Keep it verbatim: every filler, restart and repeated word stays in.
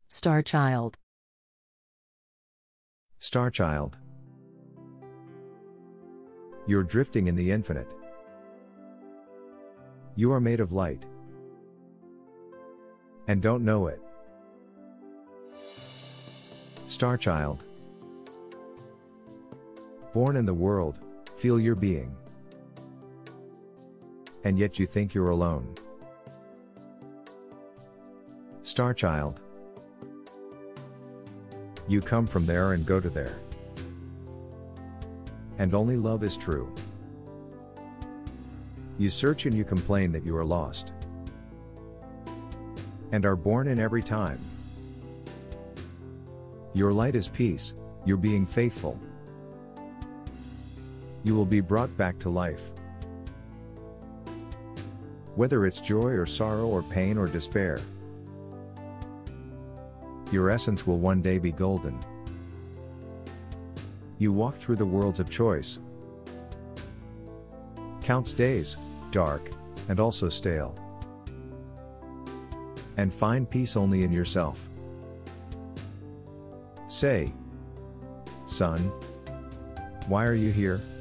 Star Child. Star Child. You're drifting in the infinite. You are made of light. And don't know it. Star Child. Born in the world, feel your being. And yet you think you're alone. Star Child. You come from there and go to there. And only love is true. You search and you complain that you are lost. And are born in every time. Your light is peace, you're being faithful. You will be brought back to life. Whether it's joy or sorrow or pain or despair, your essence will one day be golden. You walk through the worlds of choice. Counts days, dark, and also stale. And find peace only in yourself. Say, son, why are you here?